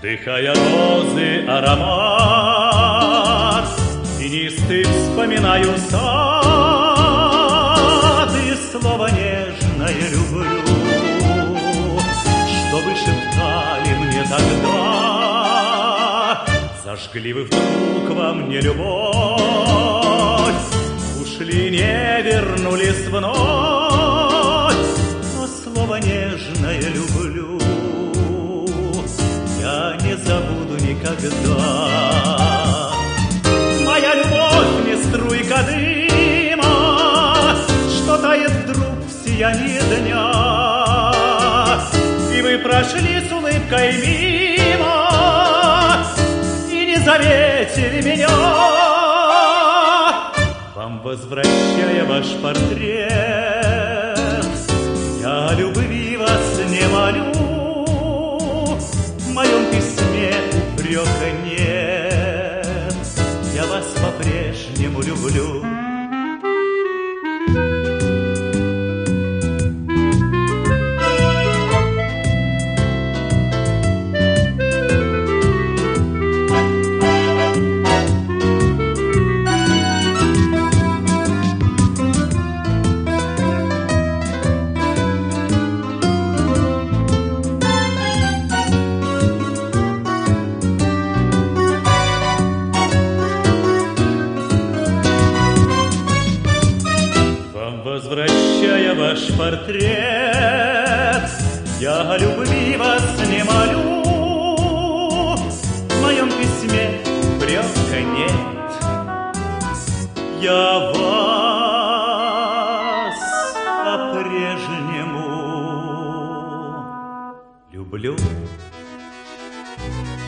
Вдыхая розы аромат, тенистый вспоминаю сад, и слово нежное люблю, что вы шептали мне тогда. Зажгли вы вдруг во мне любовь, ушли, не вернулись вновь, но слово нежное люблю я не забуду никогда. Моя любовь не струйка дыма, что тает вдруг в сиянии дня, и вы прошли с улыбкой мимо и не заметили меня. Вам возвращая ваш портрет, я любви вас не молю, в моем письме упрека нет, я вас по-прежнему люблю. Возвращая ваш портрет, я любви вас не молю, в моем письме упрека нет, я вас по-прежнему люблю.